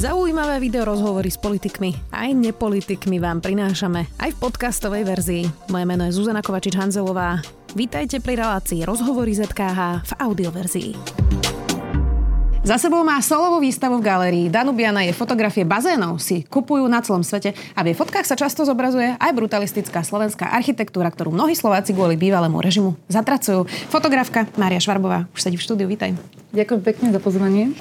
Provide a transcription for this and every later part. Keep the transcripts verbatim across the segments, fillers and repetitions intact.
Zaujímavé videorozhovory s politikmi aj nepolitikmi vám prinášame aj v podcastovej verzii. Moje meno je Zuzana Kovačič-Hanzelová. Vítajte pri relácii Rozhovory zet ká há v audioverzii. Za sebou má solovú výstavu v galérii. Danubiana, jej fotografie bazénov si kupujú na celom svete a v jej fotkách sa často zobrazuje aj brutalistická slovenská architektúra, ktorú mnohí Slováci kvôli bývalému režimu zatracujú. Fotografka Mária Švarbová už sedí v štúdiu. Vítaj. Ďakujem pekne za pozvanie.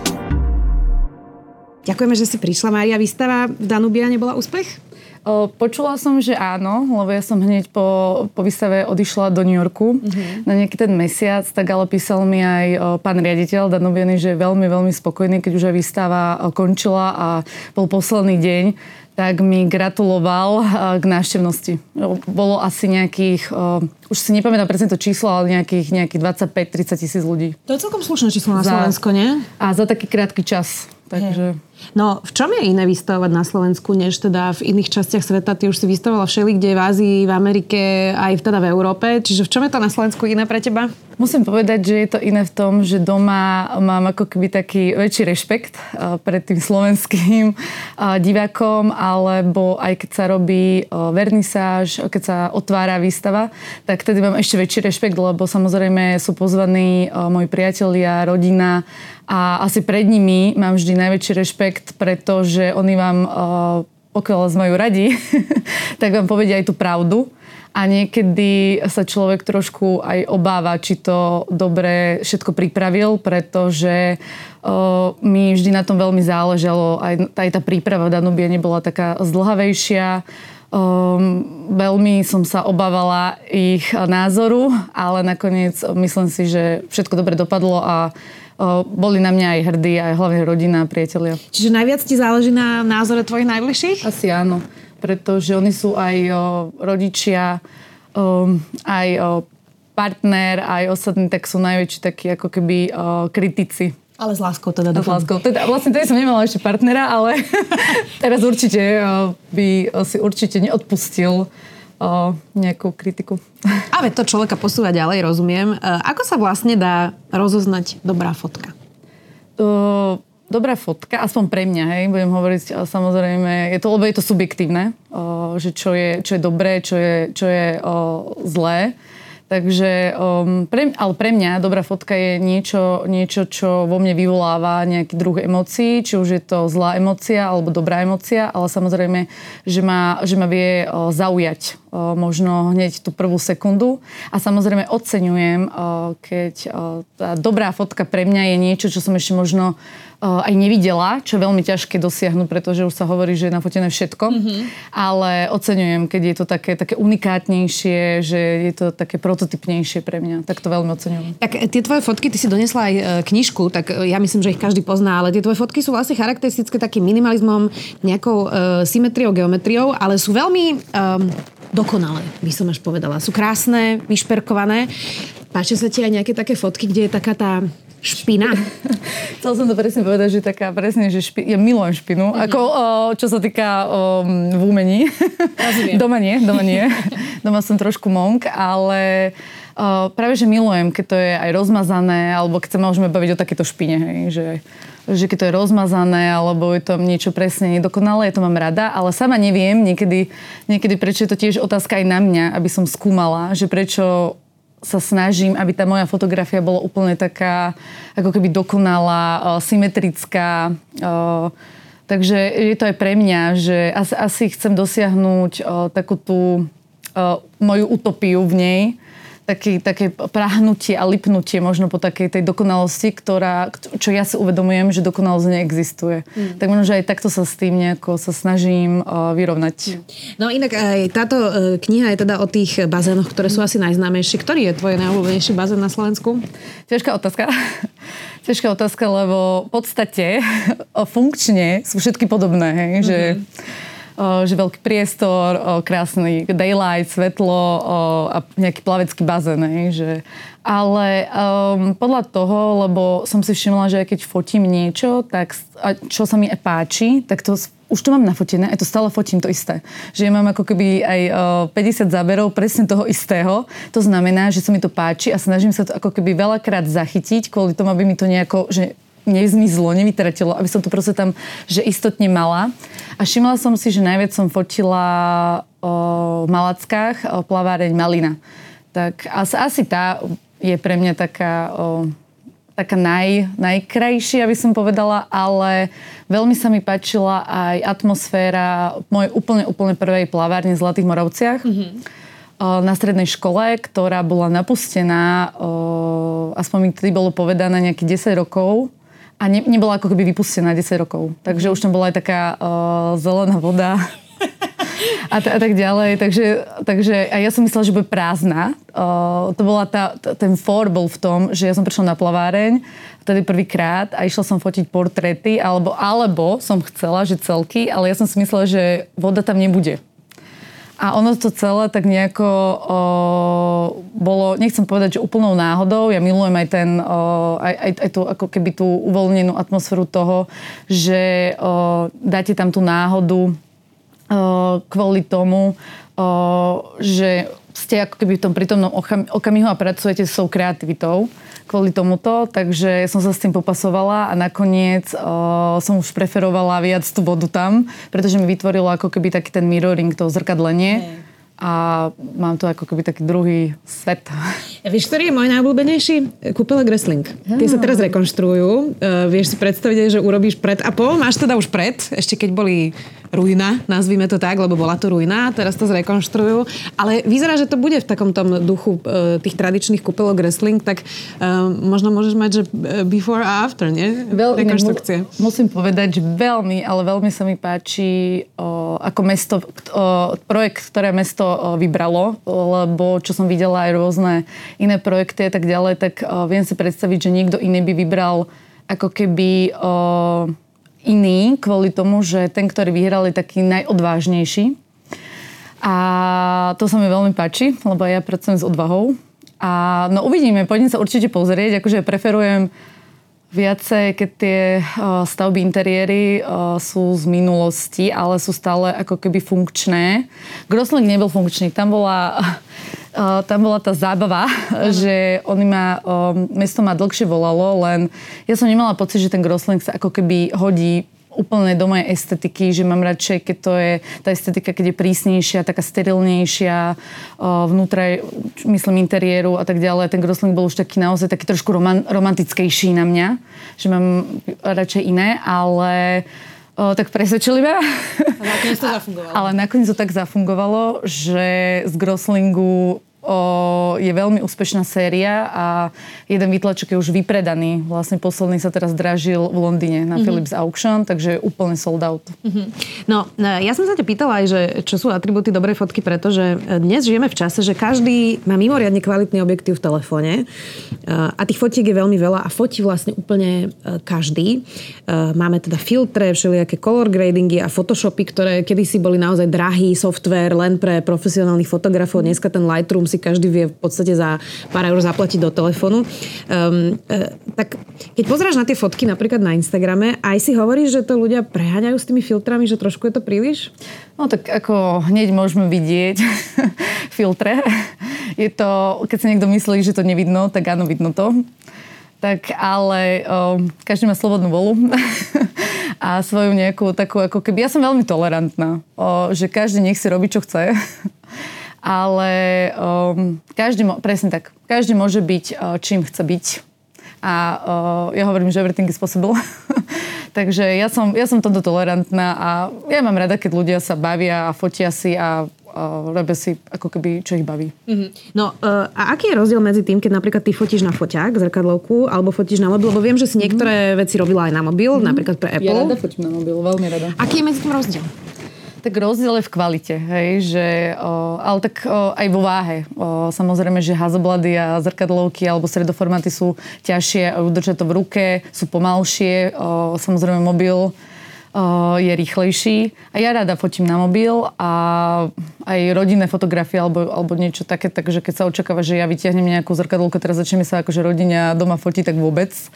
Ďakujeme, že si prišla, Mária. Výstava v Danubiane bola úspech? O, počula som, že áno, lebo ja som hneď po, po výstave odišla do New Yorku uh-huh. na nejaký ten mesiac, tak ale písal mi aj o, pán riaditeľ Danubiany, že je veľmi, veľmi spokojný, keď už aj výstava o, končila a bol posledný deň, tak mi gratuloval o, k návštevnosti. Bolo asi nejakých, o, už si nepamätám presne to číslo, ale nejakých, nejakých dvadsaťpäť tridsať tisíc ľudí. To je celkom slušné číslo na za, Slovensko, nie? A za taký krátky čas. Takže... No, v čom je iné vystavovať na Slovensku, než teda v iných častiach sveta? Ty už si vystavovala všelikde v Ázii, v Amerike, aj teda v Európe. Čiže v čom je to na Slovensku iné pre teba? Musím povedať, že je to iné v tom, že doma mám ako keby taký väčší rešpekt pred tým slovenským divákom, alebo aj keď sa robí vernisáž, keď sa otvára výstava, tak tedy mám ešte väčší rešpekt, lebo samozrejme sú pozvaní moji priatelia, rodina a asi pred nimi mám vždy najväčší rešpekt, pretože oni vám, pokiaľ vás majú radi, tak vám povedia aj tú pravdu. A niekedy sa človek trošku aj obáva, či to dobre všetko pripravil, pretože uh, mi vždy na tom veľmi záležalo. Aj, aj tá príprava v Danubiane bola taká zdĺhavejšia. Um, veľmi som sa obávala ich názoru, ale nakoniec myslím si, že všetko dobre dopadlo a uh, boli na mňa aj hrdí, aj hlavne rodina a priatelia. Čiže najviac ti záleží na názore tvojich najbližších? Asi áno. Pretože oni sú aj o, rodičia, o, aj o, partner, aj ostatní, tak sú najväčší takí ako keby o, kritici. Ale s láskou teda. S láskou. Teda, vlastne tedy som nemala ešte partnera, ale teraz určite o, by o, si určite neodpustil o, nejakú kritiku. A veď to človeka posúva ďalej, rozumiem. Ako sa vlastne dá rozoznať dobrá fotka? O, Dobrá fotka, aspoň pre mňa, hej, budem hovoriť, samozrejme, je to, lebo je to subjektívne, o, že čo je, čo je dobré, čo je, čo je o, zlé. Takže, um, pre, ale pre mňa dobrá fotka je niečo, niečo, čo vo mne vyvoláva nejaký druh emócií, či už je to zlá emócia alebo dobrá emócia, ale samozrejme, že ma, že ma vie o, zaujať o, možno hneď tú prvú sekundu. A samozrejme oceňujem, o, keď o, tá dobrá fotka pre mňa je niečo, čo som ešte možno aj nevidela, čo je veľmi ťažké dosiahnuť, pretože už sa hovorí, že je nafotené všetko. Mm-hmm. Ale oceňujem, keď je to také, také unikátnejšie, že je to také prototypnejšie pre mňa. Tak to veľmi oceňujem. Tak tie tvoje fotky, ty si donesla aj knižku, tak ja myslím, že ich každý pozná, ale tie tvoje fotky sú vlastne charakteristické takým minimalizmom, nejakou uh, symetriou, geometriou, ale sú veľmi um, dokonalé, by som až povedala. Sú krásne, vyšperkované. Páčia sa ti aj nejaké také fotky, kde je taká tá špina? Chcel som to presne povedať, že taká presne, že špi... ja milujem špinu. Mm-hmm. Ako, o, čo sa týka o, v umení. Doma nie, doma nie. Doma som trošku monk, ale o, práve, že milujem, keď to je aj rozmazané, alebo keď sa môžeme baviť o takéto špine, hej, že, že keď to je rozmazané, alebo je to niečo presne nedokonalé, ja to mám rada, ale sama neviem niekedy, niekedy prečo je to tiež otázka aj na mňa, aby som skúmala, že prečo sa snažím, aby tá moja fotografia bola úplne taká, ako keby dokonalá, symetrická. Takže je to aj pre mňa, že asi, asi chcem dosiahnuť takú tú moju utopiu v nej, Taký, také prahnutie a lipnutie možno po takej tej dokonalosti, ktorá, čo ja si uvedomujem, že dokonalosť neexistuje. Mm. Tak možno, že aj takto sa s tým nejako sa snažím uh, vyrovnať. No inak aj táto uh, kniha je teda o tých bazénoch, ktoré sú asi najznámejšie. Ktorý je tvoj najobľúbenejší bazén na Slovensku? Ťažká otázka. Ťažká otázka, lebo v podstate funkčne sú všetky podobné. Hej? Mm-hmm. Že že veľký priestor, krásny daylight, svetlo a nejaký plavecký bazén. Že... Ale um, podľa toho, lebo som si všimla, že keď fotím niečo, tak čo sa mi páči, tak to už to mám nafotené a to stále fotím to isté. Že ja mám ako keby aj päťdesiat záberov presne toho istého. To znamená, že sa mi to páči a snažím sa to ako keby veľakrát zachytiť kvôli tomu, aby mi to nejako, že nezmizlo, nevytratilo, aby som to proste tam, že istotne mala. A všimla som si, že najviac som fotila o, v Malackách o, plaváreň Malina. Tak asi, asi tá je pre mňa taká... O, taká naj, najkrajšia, aby som povedala, ale veľmi sa mi páčila aj atmosféra mojej úplne, úplne prvej plavárne v Zlatých Moravciach. Mm-hmm. Na strednej škole, ktorá bola napustená, aspoň mi tedy bolo povedané nejakých desať rokov a ne, nebola ako keby vypustená desať rokov. Takže už tam bola aj taká uh, zelená voda. A, t- a tak ďalej. Takže, takže a ja som myslela, že bude prázdna. Uh, to bola tá, t- ten for bol v tom, že ja som prišla na plaváreň vtedy prvýkrát a išla som fotiť portréty, alebo, alebo som chcela, že celky, ale ja som si myslela, že voda tam nebude. A ono to celé tak nejako o, bolo, nechcem povedať, že úplnou náhodou. Ja milujem aj ten, o, aj, aj, aj tú, ako keby tú uvoľnenú atmosféru toho, že o, dáte tam tú náhodu kvôli tomu, že ste ako keby v tom prítomnom okamihu a pracujete s tou kreativitou kvôli tomuto, takže som sa s tým popasovala a nakoniec som už preferovala viac tú vodu tam, pretože mi vytvorilo ako keby taký ten mirroring, to zrkadlenie. Hey. A mám to ako keby taký druhý svet. A vieš, ktorý je môj najobľúbenejší? Kúpeľek Wrestling. Tie sa teraz rekonštruujú. Uh, vieš si predstaviť, že urobíš pred a po. Máš teda už pred, ešte keď boli ruina, nazvime to tak, lebo bola to ruina. Teraz to zrekonštruujú. Ale vyzerá, že to bude v takom tom duchu uh, tých tradičných kúpeľok Wrestling, tak uh, možno môžeš mať, že before a after, nie? Veľmi, Rekonštrukcie. Mu, musím povedať, že veľmi, ale veľmi sa mi páči uh, ako mesto, uh, projekt, ktoré mesto vybralo, lebo čo som videla aj rôzne iné projekty a tak ďalej, tak uh, viem si predstaviť, že niekto iný by vybral ako keby uh, iný kvôli tomu, že ten, ktorý vyhral, je taký najodvážnejší. A to sa mi veľmi páči, lebo ja pracujem s odvahou. A no uvidíme, poďme sa určite pozrieť, akože preferujem viacej, keď tie uh, stavby interiéry uh, sú z minulosti, ale sú stále ako keby funkčné. Grossling nebol funkčný. Tam bola, uh, tam bola tá zábava, uh-huh. že oni ma, um, mesto ma dlhšie volalo, len ja som nemala pocit, že ten Grossling sa ako keby hodí úplne do mojej estetiky, že mám radšej, keď to je tá estetika, keď je prísnejšia, taká sterilnejšia, vnútra, myslím, interiéru a tak ďalej. Ten Grossling bol už taký naozaj taký trošku roman, romantickejší na mňa, že mám radšej iné, ale o, tak presvedčili ma. A nakoniec to zafungovalo. Ale nakoniec to tak zafungovalo, že z Grosslingu O, je veľmi úspešná séria a jeden výtlačok je už vypredaný. Vlastne posledný sa teraz dražil v Londýne na mm-hmm. Philips Auction, takže je úplne sold out. Mm-hmm. No, ja som sa ťa pýtala aj, že čo sú atribúty dobrej fotky, pretože dnes žijeme v čase, že každý má mimoriadne kvalitný objektív v telefóne a tých fotiek je veľmi veľa a fotí vlastne úplne každý. Máme teda filtre, všelijaké color gradingy a photoshopy, ktoré kedysi boli naozaj drahý software len pre profesionálnych fotografov. Dneska ten Lightroom si každý vie v podstate za pár eur zaplatiť do telefónu. Um, e, tak keď pozráš na tie fotky napríklad na Instagrame, aj si hovoríš, že to ľudia preháňajú s tými filtrami, že trošku je to príliš? No tak ako hneď môžeme vidieť filtre. Je to, keď si niekto myslí, že to nevidno, tak áno, vidno to. Tak ale o, každý má slobodnú volu a svoju nejakú takú ako keby... Ja som veľmi tolerantná, o, že každý nech si robí, čo chce. Ale um, každý, presne tak, každý môže byť, uh, čím chce byť. A uh, ja hovorím, že everything is possible. Takže ja som, ja som tomto tolerantná a ja mám rada, keď ľudia sa bavia a fotia si a uh, robia si ako keby, čo ich baví. Mm-hmm. No uh, a aký je rozdiel medzi tým, keď napríklad ty fotíš na foťák, zrkadlovku, alebo fotíš na mobil? Lebo viem, že si niektoré mm-hmm. veci robila aj na mobil, mm-hmm. napríklad pre Apple. Ja rada fotím na mobil, veľmi rada. Aký je medzi tým rozdiel? Tak rozdiel je v kvalite, hej, že, o, ale tak o, aj vo váhe. O, samozrejme, že Hasselblady a zrkadlovky alebo stredoformáty sú ťažšie a udržať to v ruke, sú pomalšie. O, samozrejme, mobil o, je rýchlejší. A ja rada fotím na mobil a aj rodinné fotografie alebo, alebo niečo také, takže keď sa očakáva, že ja vytiahnem nejakú zrkadlovku, teraz začneme sa akože rodina doma fotiť, tak vôbec.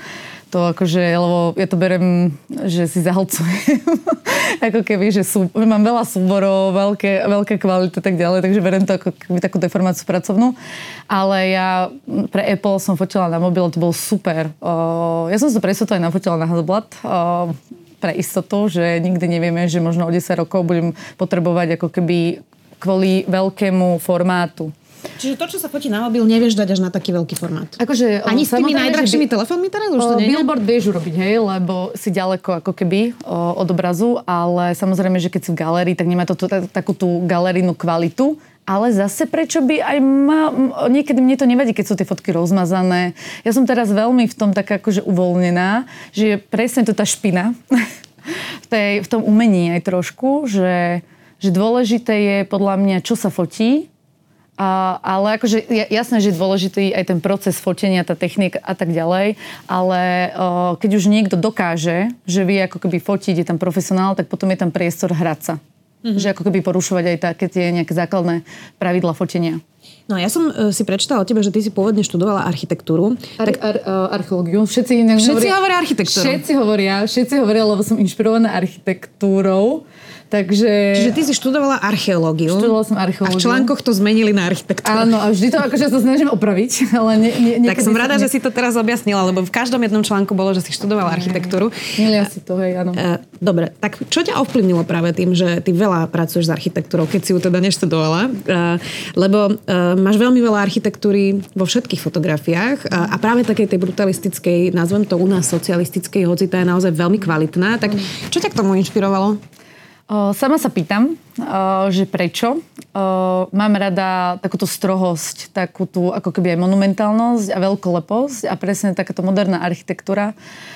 To akože, lebo ja to berem, že si zahlcujem. Ako keby, že sú, mám veľa súborov, veľké, veľké kvality a tak ďalej, takže berem to ako keby takú deformáciu pracovnú. Ale ja pre Apple som fotila na mobil, to bolo super. O, ja som sa presne to aj nafotila na Hasselblad. O, pre istotu, že nikdy nevieme, že možno o desať rokov budem potrebovať ako keby kvôli veľkému formátu. Čiže to, čo sa fotí na mobil, nevieš dať až na taký veľký formát. Akože, ani s tými najdrahšími by... telefónmi teraz už to nie je? Billboard vieš urobiť, hej, lebo si ďaleko ako keby o, od obrazu, ale samozrejme, že keď si v galérii, tak nemá to tú, takú tú galerijnú kvalitu. Ale zase prečo by aj ma... Niekedy mne to nevadí, keď sú tie fotky rozmazané. Ja som teraz veľmi v tom taká akože uvoľnená, že je presne to tá špina v, tej, v tom umení aj trošku, že, že dôležité je podľa mňa, čo sa fotí. A, ale akože jasné, že je dôležitý aj ten proces fotenia, tá technika a tak ďalej, ale o, keď už niekto dokáže, že vie ako keby fotiť, je tam profesionál, tak potom je tam priestor hrať sa. Mm-hmm. Že ako keby porušovať aj také tie nejaké základné pravidlá fotenia. No ja som uh, si prečítala o tebe, že ty si pôvodne študovala architektúru. Ar- tak... ar- uh, archeológiu. Všetci, všetci hovoria, hovoria architektúru. Všetci hovoria, všetci hovoria, lebo som inšpirovaná architektúrou. Takže... Čiže ty si študovala archeológiu. Študovala som archeológiu. A v článkoch to zmenili na architektúru. Áno, a vždy to akože sa snažím opraviť. Ale ne, ne, tak som rada, ne... že si to teraz objasnila, lebo v každom jednom článku bolo, že si študovala architektúru. Milia si to, hej, áno. Dobre, tak čo ťa ovplyvnilo práve tým, že ty veľa pracuješ s architektúrou, keď si ju teda neštudovala? Lebo máš veľmi veľa architektúry vo všetkých fotografiách a práve takej tej brutalistickej, nazvem to u nás socialistickej, hoci tá je naozaj veľmi kvalitná. Tak čo ťa k tomu inšpirovalo? Sama sa pýtam, že prečo. Mám rada takúto strohosť, takú tú ako keby aj monumentálnosť a veľkoleposť a presne takáto moderná architektúra.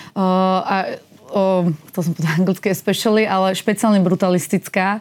A to som povedala anglicky especially, ale špeciálne brutalistická,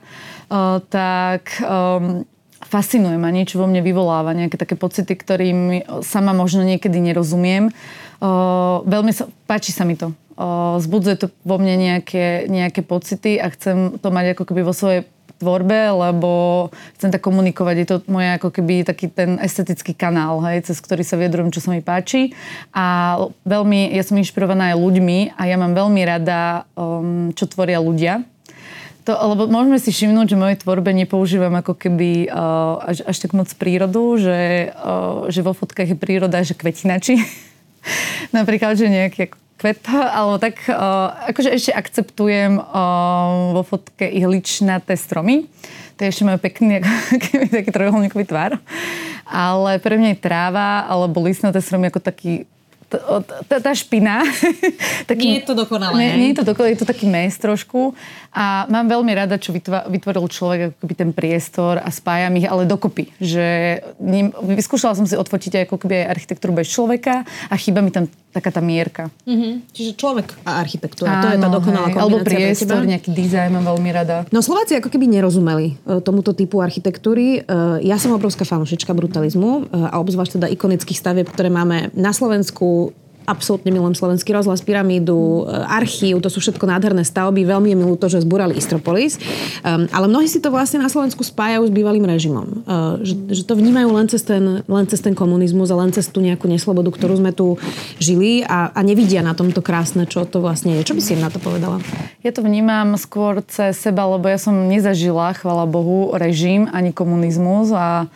tak fascinuje ma, niečo vo mne vyvoláva, nejaké také pocity, ktorým sama možno niekedy nerozumiem. Veľmi sa, páči sa mi to. Zbudzuje to vo mne nejaké, nejaké pocity a chcem to mať ako keby vo svojej tvorbe, lebo chcem tak komunikovať. Je to moje ako keby taký ten estetický kanál, hej, cez ktorý sa vyjadrujem, čo sa mi páči. A veľmi, ja som inšpirovaná aj ľuďmi a ja mám veľmi rada, um, čo tvoria ľudia. To, lebo môžeme si všimnúť, že v mojej tvorbe nepoužívam ako keby uh, až, až tak moc prírodu, že, uh, že vo fotkách je príroda, že kvetinači. Napríklad, že nejaký kvet, alebo tak uh, akože ešte akceptujem uh, vo fotke ihličnaté stromy. To ešte majú pekný ako, taký trojuholníkový tvar. Ale pre mňa je tráva alebo listnaté stromy ako taký tá, tá špina. Taký, nie je to dokonalé. Nie, nie je to dokonalé, je to taký mes trošku. A mám veľmi rada, čo vytvoril človek, ako keby ten priestor a spájam ich, ale dokopy. Že ním, vyskúšala som si odfotiť ako keby aj architektúru bez človeka a chýba mi tam taká tá mierka. Mm-hmm. Čiže človek a architektúra, áno, to je tá dokonalá kombinácia. Alebo priestor, nejaký dizajn mám veľmi rada. No Slováci ako keby nerozumeli tomuto typu architektúry. Ja som obrovská fanúšička brutalizmu a obzvlášť teda ikonických stavieb, ktoré máme na Slovensku. Absolútne milujem Slovenský rozhlas, Pyramídu, Archív, to sú všetko nádherné stavby. Veľmi je mi ľúto, že zbúrali Istropolis. Um, ale mnohí si to vlastne na Slovensku spájajú s bývalým režimom. Uh, že, že to vnímajú len cez, ten, len cez ten komunizmus a len cez tú nejakú neslobodu, ktorú sme tu žili a, a nevidia na tomto krásne, čo to vlastne je. Čo by si im na to povedala? Ja to vnímam skôr cez seba, lebo ja som nezažila, chvála Bohu, režim ani komunizmus a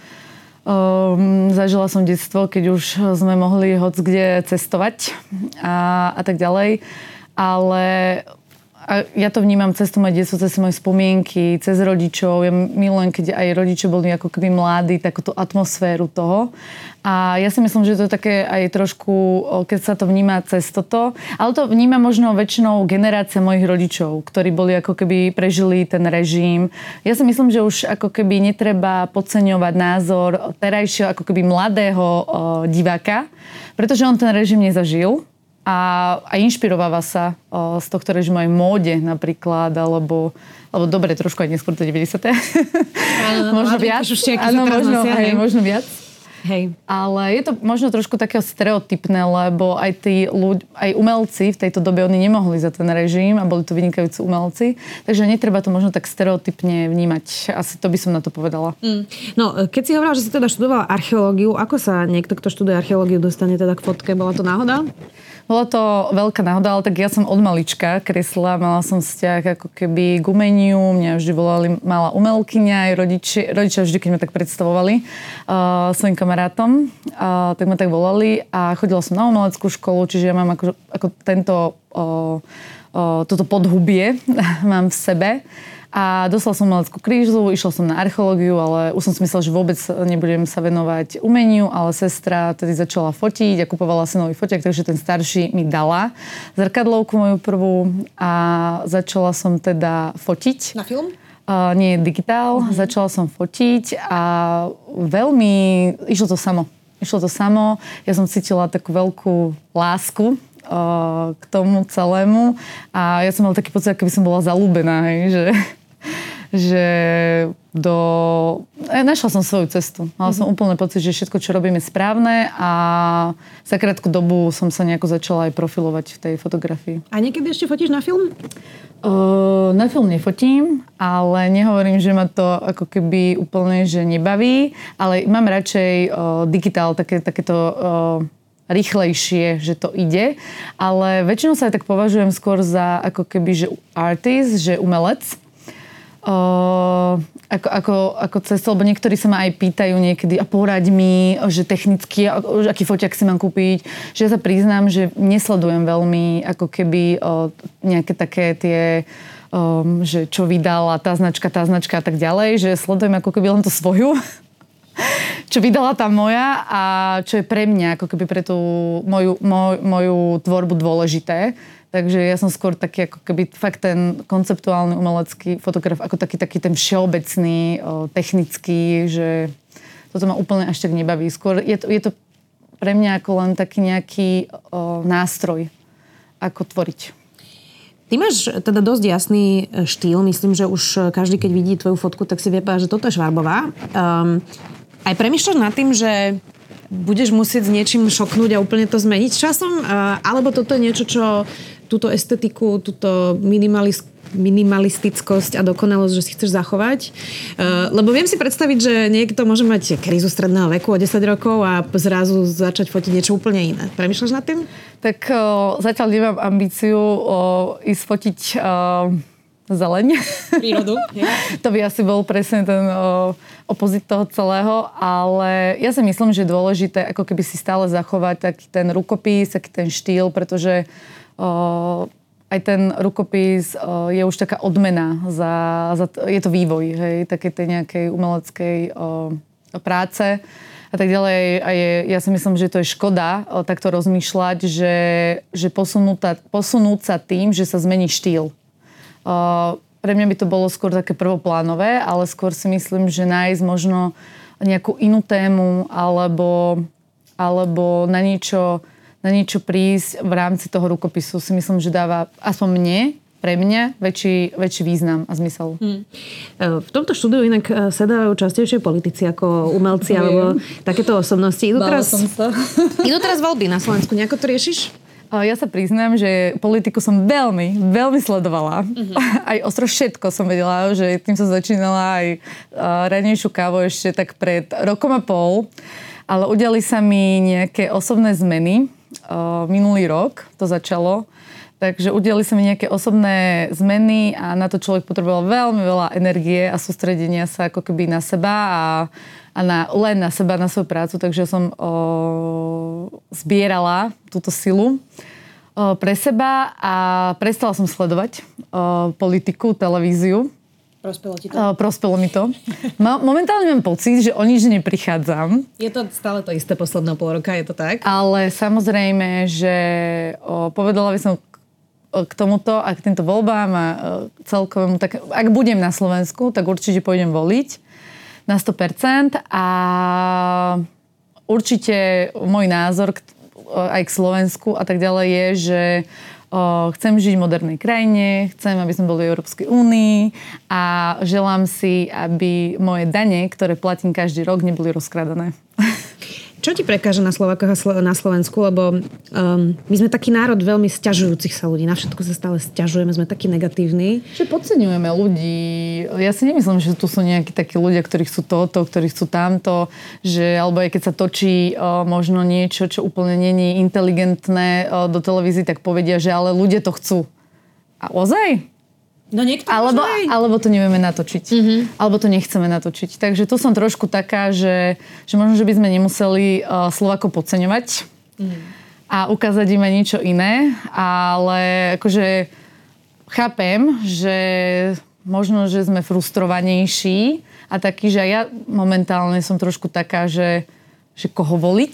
Um, zažila som detstvo, keď už sme mohli hoc kde cestovať a, a tak ďalej. Ale a ja to vnímam cez to moje detstvo, cez moje spomienky, cez rodičov. Ja milujem, keď aj rodičia boli ako keby mladí, takúto atmosféru toho. A ja si myslím, že to je také aj trošku, keď sa to vníma cez toto. Ale to vníma možno väčšinou generácia mojich rodičov, ktorí boli ako keby prežili ten režim. Ja si myslím, že už ako keby netreba podceňovať názor terajšieho ako keby mladého o, diváka, pretože on ten režim nezažil. A, a inšpirováva sa o, z tohto režimu aj móde napríklad, alebo, alebo dobre, trošku aj neskôr to deväťdesiate. Možno viac. Áno, možno, hej, možno viac. Hej. Ale je to možno trošku takého stereotypné, lebo aj tí ľudia, aj umelci v tejto dobe, oni nemohli za ten režim a boli to vynikajúci umelci. Takže netreba to možno tak stereotypne vnímať. Asi to by som na to povedala. Mm. No, keď si hovorila, že si teda študovala archeológiu, ako sa niekto, kto študuje archeológiu, dostane teda k fotke? Bola to náhoda? Bolo to veľká náhoda, ale tak ja som od malička kreslila, mala som vzťah ako keby k umeniu, mňa vždy volali malá umelkyňa, aj rodiči, rodičia vždy, keď ma tak predstavovali uh, svojim kamarátom, uh, tak ma tak volali a chodila som na umeleckú školu, čiže ja mám ako, ako tento, uh, uh, toto podhubie mám v sebe. A dostala som umeleckú krížu, išla som na archeológiu, ale už som si myslela, že vôbec nebudem sa venovať umeniu, ale sestra tedy začala fotiť a kupovala si nový foťák, takže ten starší mi dala zrkadlovku moju prvú a začala som teda fotiť. Na film? Uh, nie, digitál. Uh-huh. Začala som fotiť a veľmi... Išlo to samo. Išlo to samo. Ja som cítila takú veľkú lásku uh, k tomu celému a ja som mala taký pocit, keby som bola zalúbená, hej, že... že do... Našla som svoju cestu. Mala som úplne pocit, že všetko, čo robím, je správne a za krátku dobu som sa nejako začala aj profilovať v tej fotografii. A niekedy ešte fotíš na film? Uh, na film nefotím, ale nehovorím, že ma to ako keby úplne že nebaví, ale mám radšej uh, digitál, také, takéto... Uh, rýchlejšie, že to ide, ale väčšinou sa aj tak považujem skôr za ako keby, že artist, že umelec. Uh, ako, ako, ako cestu, lebo niektorí sa ma aj pýtajú niekedy a poraď mi, že technicky, aký foťák si mám kúpiť, že ja sa priznám, že nesledujem veľmi ako keby uh, nejaké také tie um, že čo vydala tá značka, tá značka a tak ďalej, že sledujem ako keby len to svoju čo vydala tá moja a čo je pre mňa, ako keby pre tú moju, moj, moju tvorbu dôležité. Takže ja som skôr taký, ako keby fakt ten konceptuálny umelecký fotograf, ako taký, taký ten všeobecný, o, technický, že toto ma úplne až tak nebaví. Skôr je to, je to pre mňa ako len taký nejaký o, nástroj, ako tvoriť. Ty máš teda dosť jasný štýl. Myslím, že už každý, keď vidí tvoju fotku, tak si vie povedať, že toto je Švarbová. Um, aj premýšľaš nad tým, že budeš musieť s niečím šoknúť a úplne to zmeniť časom? Uh, alebo toto je niečo, čo túto estetiku, túto minimalist, minimalistickosť a dokonalosť, že si chceš zachovať? Uh, lebo viem si predstaviť, že niekto môže mať krízu stredného veku o desať rokov a zrazu začať fotiť niečo úplne iné. Premýšľaš nad tým? Tak uh, zatiaľ nemám ambíciu uh, ísť fotiť uh, zeleň. Prírodu. To by asi bol presne ten uh, opozit toho celého, ale ja si myslím, že je dôležité ako keby si stále zachovať taký ten rukopis, taký ten štýl, pretože uh, aj ten rukopis uh, je už taká odmena za, za je to vývoj, hej, takej tej nejakej umeleckej uh, práce a tak ďalej. A je, ja si myslím, že to je škoda uh, takto rozmýšľať, že, že posunúť, posunúť sa tým, že sa zmení štýl. Uh, pre mňa by to bolo skôr také prvoplánové, ale skôr si myslím, že nájsť možno nejakú inú tému alebo, alebo na niečo na niečo prísť v rámci toho rukopisu si myslím, že dáva aspoň mne, pre mňa, väčší, väčší význam a zmysel. Hmm. V tomto štúdiu inak sedajú častejšie politici ako umelci Viem. alebo takéto osobnosti. Idú teraz, idú teraz voľby na Slovensku. Nejako to riešiš? Ja sa priznám, že politiku som veľmi, veľmi sledovala. Uh-huh. Aj ostro všetko som vedela, že tým som začínala aj ranejšiu kávu ešte tak pred rokom a pol. Ale udiali sa mi nejaké osobné zmeny. Minulý rok to začalo. Takže udiali sa mi nejaké osobné zmeny a na to človek potreboval veľmi veľa energie a sústredenia sa ako keby na seba a, a na, len na seba, na svoju prácu. Takže som o, zbierala túto silu o, pre seba a prestala som sledovať o, politiku, televíziu. Prospelo ti to? Uh, prospelo mi to. Momentálne mám pocit, že o nič neprichádzam. Je to stále to isté posledného pol roka, je to tak? Ale samozrejme, že o, povedala by som k tomuto a k týmto voľbám a celkovému, tak ak budem na Slovensku, tak určite pôjdem voliť na sto percent a určite môj názor k, aj k Slovensku a tak ďalej je, že O, chcem žiť v modernej krajine, chcem, aby sme boli v Európskej únii a želám si, aby moje dane, ktoré platím každý rok, neboli rozkradané. Čo ti prekáža na Slovákoch a na Slovensku? Lebo um, my sme taký národ veľmi sťažujúcich sa ľudí. Na všetko sa stále sťažujeme, sme takí negatívni. Že podceňujeme ľudí. Ja si nemyslím, že tu sú nejakí takí ľudia, ktorí chcú toto, ktorí chcú tamto. Že, alebo aj keď sa točí o, možno niečo, čo úplne není inteligentné o, do televízie, tak povedia, že ale ľudia to chcú. A ozaj? No niekto alebo, alebo to nevieme natočiť. Mm-hmm. Alebo to nechceme natočiť. Takže tu som trošku taká, že, že možno, že by sme nemuseli uh, Slovákov podceňovať mm. a ukázať im aj niečo iné. Ale akože chápem, že možno, že sme frustrovanejší a taký, že ja momentálne som trošku taká, že, že koho voliť.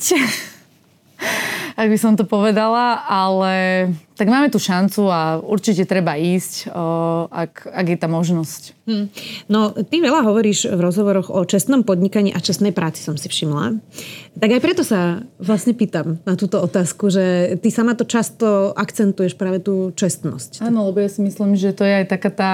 Ak by som to povedala, ale tak máme tu šancu a určite treba ísť, o, ak, ak je tá možnosť. Hmm. No, ty veľa hovoríš v rozhovoroch o čestnom podnikaní a čestnej práci, som si všimla. Tak aj preto sa vlastne pýtam na túto otázku, že ty sama to často akcentuješ práve tú čestnosť. Áno, lebo ja si myslím, že to je aj taká tá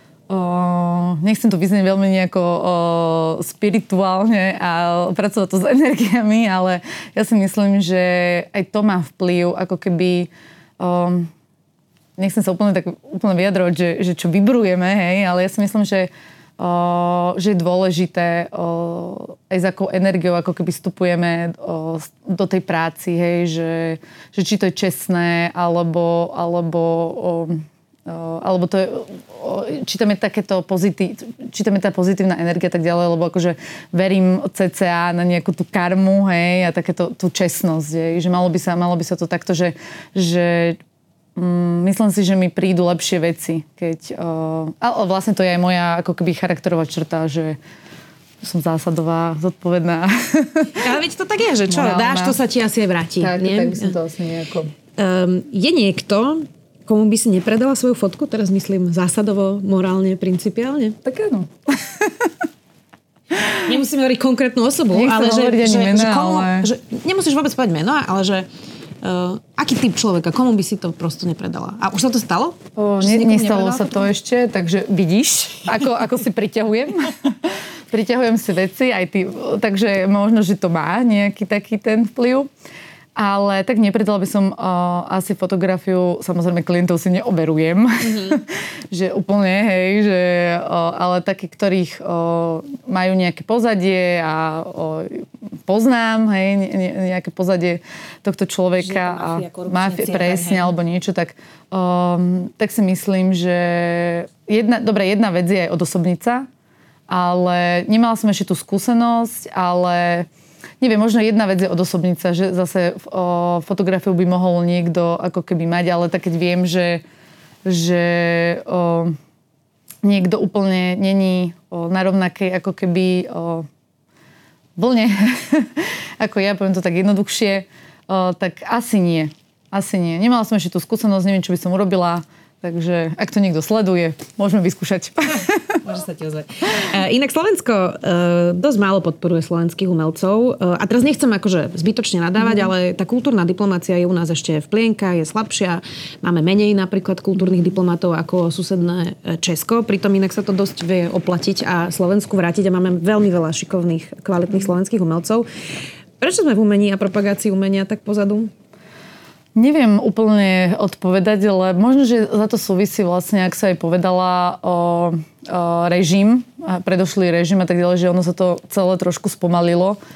O, nechcem to vyznieť veľmi nejako o, spirituálne a pracovať to s energiami, ale ja si myslím, že aj to má vplyv, ako keby o, nechcem sa úplne tak úplne vyjadrovať, že, že čo vibrujeme, hej, ale ja si myslím, že, o, že je dôležité o, aj s akou energiou, ako keby vstupujeme o, do tej práci, hej, že, že či to je čestné, alebo, alebo o, alebo to je, či tam je takéto pozitív, či tam je tá pozitívna energia tak ďalej, lebo akože verím cca na nejakú tú karmu, hej, a takéto tú čestnosť, hej, že malo by sa, malo by sa to takto, že, že mm, myslím si, že mi prídu lepšie veci, keď, uh, ale vlastne to je aj moja ako keby charakterová črta, že som zásadová, zodpovedná. Ale veď to tak je, že čo, morálna. Dáš, to sa ti asi aj vráti. Tak, nie? tak by som to asi nejako... Um, je niekto, komu by si nepredala svoju fotku? Teraz myslím zásadovo, morálne, principiálne. Tak áno. Nemusíme hovoriť konkrétnu osobu, Nechcem ale že, že, mena, že, komu, ale... že nemusíš vôbec povedať meno, ale že uh, aký typ človeka, komu by si to prosto nepredala? A už sa to stalo? O, ne, nestalo sa to ešte, takže vidíš, ako, ako si priťahujem. Priťahujem si veci, aj ty, takže možno, že to má nejaký taký ten vplyv. Ale tak nepredala by som uh, asi fotografiu, samozrejme klientov si neoberujem, mm-hmm. že úplne, hej, že, uh, ale takí, ktorých uh, majú nejaké pozadie a uh, poznám, hej, ne, ne, nejaké pozadie tohto človeka a mafia, presne, hej. Alebo niečo, tak, um, tak si myslím, že jedna, dobre, jedna vec je aj odosobnica, ale nemala som ešte tú skúsenosť, ale neviem, možno jedna vec je odosobnica, že zase o, fotografiu by mohol niekto ako keby mať, ale tak keď viem, že, že o, niekto úplne není o, na rovnakej ako keby o, vlne, ako ja, poviem to tak jednoduchšie, o, tak asi nie. Asi nie. Nemala som ešte tú skúsenosť, neviem, čo by som urobila. Takže ak to niekto sleduje, môžeme vyskúšať. Môže sa ti ozvať. Uh, inak Slovensko uh, dosť málo podporuje slovenských umelcov. Uh, a teraz nechcem akože zbytočne nadávať, mm. ale tá kultúrna diplomácia je u nás ešte v plienkach, je slabšia. Máme menej napríklad kultúrnych diplomatov ako susedné Česko. Pritom inak sa to dosť vie oplatiť a Slovensku vrátiť. A máme veľmi veľa šikovných, kvalitných slovenských umelcov. Prečo sme v umení a propagácii umenia tak pozadu? Neviem úplne odpovedať, ale možno, že za to súvisí vlastne, ak sa aj povedala, o, o režim, predošlý režim a tak ďalej, že ono sa to celé trošku spomalilo. O,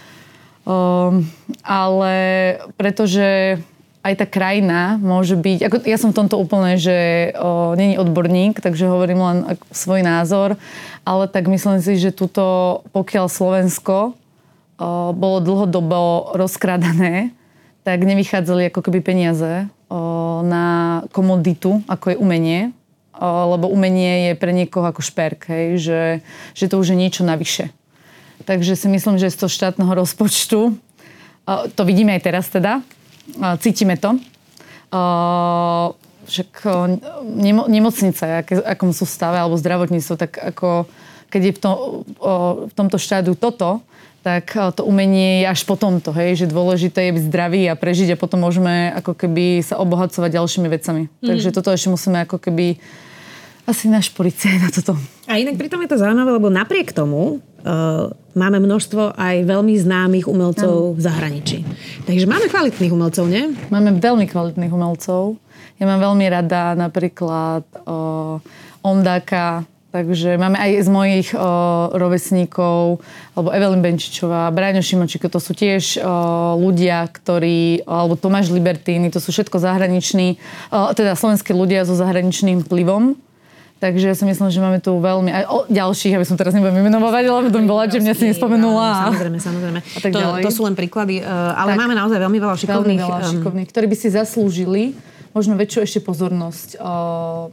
ale pretože aj tá krajina môže byť, ako ja som v tomto úplne, že o, není odborník, takže hovorím len svoj názor, ale tak myslím si, že tuto, pokiaľ Slovensko o, bolo dlhodobo rozkrádané, tak nevychádzali ako keby peniaze o, na komoditu, ako je umenie. O, lebo umenie je pre niekoho ako šperk, hej, že, že to už je niečo navyše. Takže si myslím, že z toho štátneho rozpočtu, o, to vidíme aj teraz teda, o, cítime to. O, však o, nemo, nemocnica, aké, akom sú stave, alebo zdravotníctvo, tak ako keď je v, to, o, v tomto štádiu toto, tak to umenie je až po tomto, hej, že dôležité je byť zdravý a prežiť a potom môžeme ako keby sa obohacovať ďalšími vecami. Mm. Takže toto ešte musíme ako keby asi našporiť na toto. A inak pritom je to zaujímavé, lebo napriek tomu uh, máme množstvo aj veľmi známych umelcov v zahraničí. Takže máme kvalitných umelcov, nie? Máme veľmi kvalitných umelcov. Ja mám veľmi rada napríklad o, Ondáka, takže máme aj z mojich o, rovesníkov, alebo Evelyn Benčičová, Braňo Šimočíko, to sú tiež o, ľudia, ktorí, alebo Tomáš Libertíny, to sú všetko zahraniční, o, teda slovenskí ľudia so zahraničným vplyvom. Takže ja si myslím, že máme tu veľmi... Aj o ďalších, aby som teraz nebudem vymenovať, ale potom bola, že mňa si nespomenula. Samozrejme, samozrejme. A tak to, to sú len príklady, ale tak, máme naozaj veľmi veľa šikovných... Veľmi veľa šikovných, ktorí by si zaslúžili možno väčšiu ešte pozornosť uh,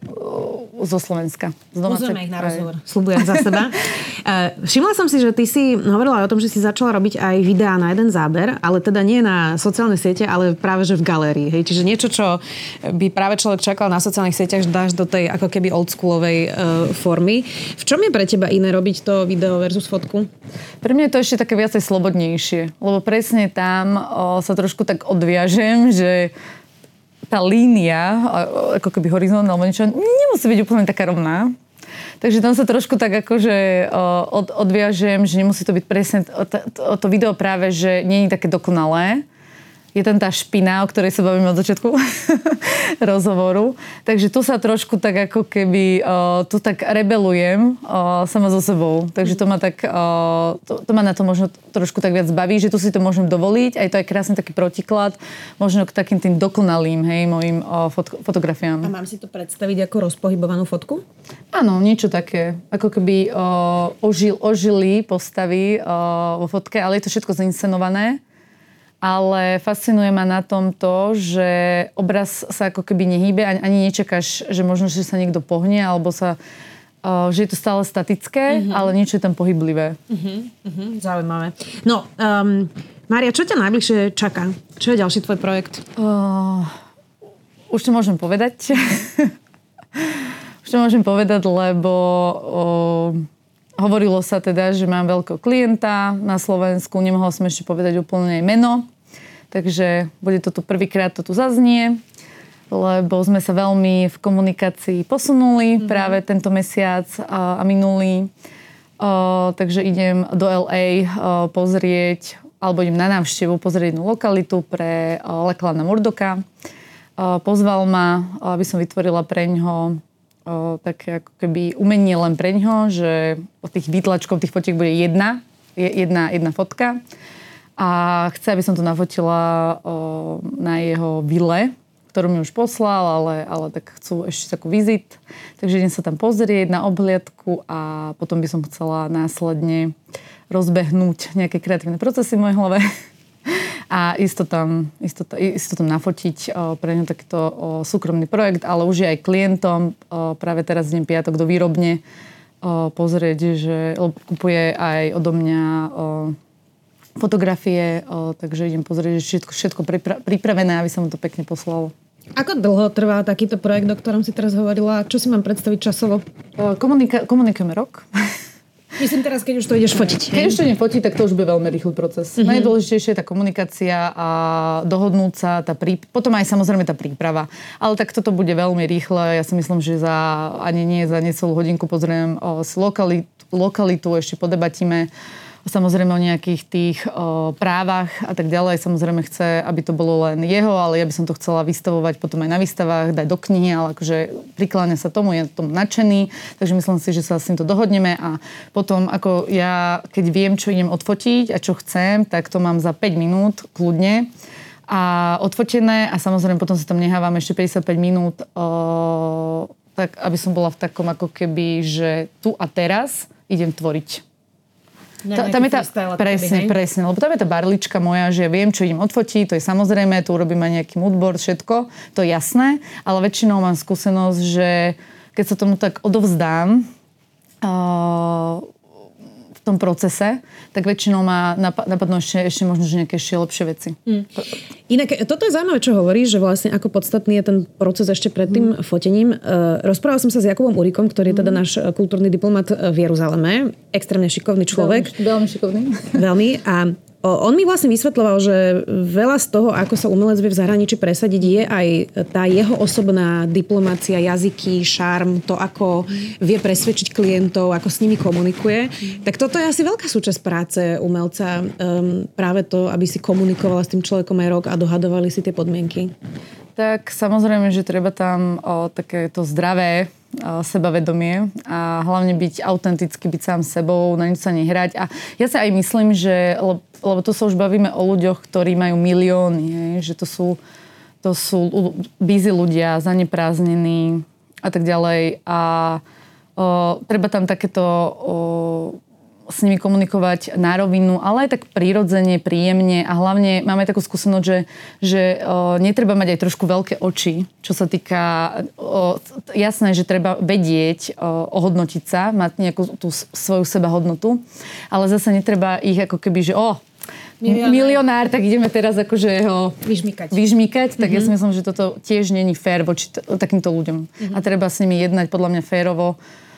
uh, zo Slovenska. Pozrieme ich na rozhovor. Sľubujem za seba. Uh, všimla som si, že ty si hovorila aj o tom, že si začala robiť aj videá na jeden záber, ale teda nie na sociálne siete, ale práve že v galérii. Hej? Čiže niečo, čo by práve človek čakal na sociálnych sieťach, dáš do tej ako keby oldschoolovej uh, formy. V čom je pre teba iné robiť to video versus fotku? Pre mňa je to ešte také viacej slobodnejšie, lebo presne tam o, sa trošku tak odviažem, že tá línia, ako keby horizont alebo niečo, nemusí byť úplne taká rovná. Takže tam sa trošku tak akože od, odviažem, že nemusí to byť presne to, to, to video práve, že nie je také dokonalé. Je tam tá špina, o ktorej sa bavíme od začiatku rozhovoru. Takže tu sa trošku tak ako keby, uh, tu tak rebelujem uh, sama so sebou. Takže to ma tak, uh, to, to ma na to možno trošku tak viac baví, že tu si to môžem dovoliť. Aj to je krásny taký protiklad, možno k takým tým dokonalým, hej, mojim uh, fot- fotografiám. A mám si to predstaviť ako rozpohybovanú fotku? Áno, niečo také. Ako keby uh, ožil, ožili postavy uh, vo fotke, ale je to všetko zinscenované. Ale fascinuje ma na tom to, že obraz sa ako keby nehýbe, ani, ani nečakáš, že možno, že sa niekto pohne, alebo sa, uh, že je to stále statické, mm-hmm. ale niečo je tam pohyblivé. Mm-hmm. Mm-hmm. Zaujímavé. No, um, Mária, čo ťa najbližšie čaká? Čo je ďalší tvoj projekt? Uh, už to môžem povedať. už to môžem povedať, lebo... Uh, Hovorilo sa teda, že mám veľkého klienta na Slovensku. Nemohla som ešte povedať úplne meno. Takže bude to tu prvýkrát, to tu zaznie. Lebo sme sa veľmi v komunikácii posunuli mm-hmm. práve tento mesiac a, a minulý. O, takže idem do el ej o, pozrieť, alebo idem na návštevu pozrieť jednu lokalitu pre Lachlanna Murdocka. O, pozval ma, aby som vytvorila pre ňoho O, také ako keby umenie len pre ňoho, že od tých výtlačkov tých fotiek bude jedna, jedna, jedna fotka. A chce, aby som to nafotila o, na jeho vile, ktorú mi už poslal, ale, ale tak chcú ešte takú vizit. Takže idem sa tam pozrieť na obhliadku a potom by som chcela následne rozbehnúť nejaké kreatívne procesy v mojej hlave. A isto tam, isto, isto tam nafotiť o, pre ňu takýto o, súkromný projekt, ale už je aj klientom. O, práve teraz idem piatok do výrobne o, pozrieť, že kupuje aj odo mňa o, fotografie, o, takže idem pozrieť, že všetko, všetko pripra- pripravené, aby sa mu to pekne poslalo. Ako dlho trvá takýto projekt, o ktorom si teraz hovorila? Čo si mám predstaviť časovo? O, komunika- komunikujeme rok. Myslím teraz, keď už to ideš fotiť. Keď už to idem fotiť, tak to už bude veľmi rýchly proces. Mm-hmm. Najdôležitejšie je tá komunikácia a dohodnúť sa, tá prí... potom aj samozrejme tá príprava. Ale tak toto bude veľmi rýchle. Ja si myslím, že za ani nie za necelú hodinku pozriem o, si lokalitu, lokalitu, ešte podebatíme samozrejme o nejakých tých o, právach a tak ďalej. Samozrejme chce, aby to bolo len jeho, ale ja by som to chcela vystavovať potom aj na výstavách, dať do knihy, ale akože prikláňa sa tomu, je tomu nadšený, takže myslím si, že sa s týmto dohodneme a potom ako ja, keď viem, čo idem odfotiť a čo chcem, tak to mám za päť minút kľudne a odfotené a samozrejme potom sa tam nehávam ešte päťdesiatpäť minút, o, tak aby som bola v takom ako keby, že tu a teraz idem tvoriť. Ta, tam je tá, presne, presne, lebo tam je tá barlička moja, že viem, čo idem odfotiť, to je samozrejme, tu urobím aj nejaký moodboard, všetko, to je jasné, ale väčšinou mám skúsenosť, že keď sa tomu tak odovzdám uh, v tom procese, tak väčšinou má napadnú ešte, ešte možno že nejaké ešte lepšie veci. Mm. Inak, toto je zaujímavé, čo hovoríš, že vlastne ako podstatný je ten proces ešte pred tým mm. fotením. Uh, rozprával som sa s Jakubom Urikom, ktorý je teda náš kultúrny diplomat v Jeruzaleme. Extrémne šikovný človek. Veľmi, veľmi šikovný. Veľmi. A On mi vlastne vysvetľoval, že veľa z toho, ako sa umelec vie v zahraničí presadiť, je aj tá jeho osobná diplomácia, jazyky, šarm, to, ako vie presvedčiť klientov, ako s nimi komunikuje. Tak toto je asi veľká súčasť práce umelca. Um, práve to, aby si komunikovala s tým človekom aj rok a dohadovali si tie podmienky. Tak samozrejme, že treba tam o, takéto zdravé o, sebavedomie a hlavne byť autentický, byť sám sebou, na nič sa nehrať. A ja sa aj myslím, že, lebo, lebo to sa už bavíme o ľuďoch, ktorí majú milióny, hej, že to sú, to sú busy ľudia, zaneprázdnení a tak ďalej. A o, treba tam takéto o, s nimi komunikovať na rovinu, ale aj tak prirodzene, príjemne a hlavne máme takú skúsenosť, že, že o, netreba mať aj trošku veľké oči, čo sa týka, o, jasné, že treba vedieť, o, ohodnotiť sa, mať nejakú tú svoju sebahodnotu, ale zase netreba ich ako keby, že o, milionár, milionár tak ideme teraz akože ho vyžmykať. vyžmykať tak mm-hmm. ja si myslím, že toto tiež není fér voči t- takýmto ľuďom. Mm-hmm. A treba s nimi jednať podľa mňa férovo,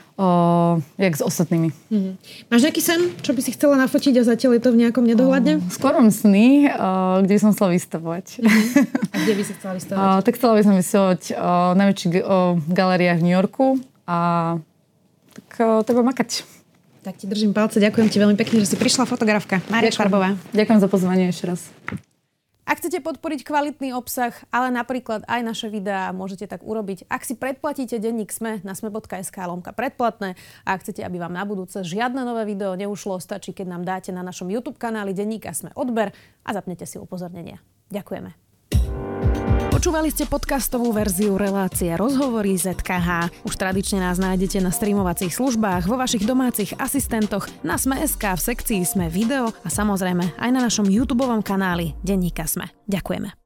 O, jak s ostatnými. Mm-hmm. Máš nejaký sen, čo by si chcela nafotiť a zatiaľ je to v nejakom nedohľadne? O, skôr mám sny, o, kde som chcela vystavovať. Mm-hmm. A kde by si chcela vystavovať? O, tak chcela by som vystavovať o najväčších o, galériách v New Yorku a tak o, treba makať. Tak ti držím palce, ďakujem ti veľmi pekne, že si prišla, fotografka Mária Švarbová. Ďakujem za pozvanie ešte raz. Ak chcete podporiť kvalitný obsah, ale napríklad aj naše videá, môžete tak urobiť. Ak si predplatíte denník SME na sme.sk lomka predplatné a ak chcete, aby vám na budúce žiadne nové video neušlo, stačí, keď nám dáte na našom YouTube kanáli denníka SME odber a zapnete si upozornenia. Ďakujeme. Počúvali ste podcastovú verziu relácie Rozhovory zet ká há. Už tradične nás nájdete na streamovacích službách, vo vašich domácich asistentoch, na sme.sk, v sekcii SME video a samozrejme aj na našom YouTubeovom kanáli Denníka SME. Ďakujeme.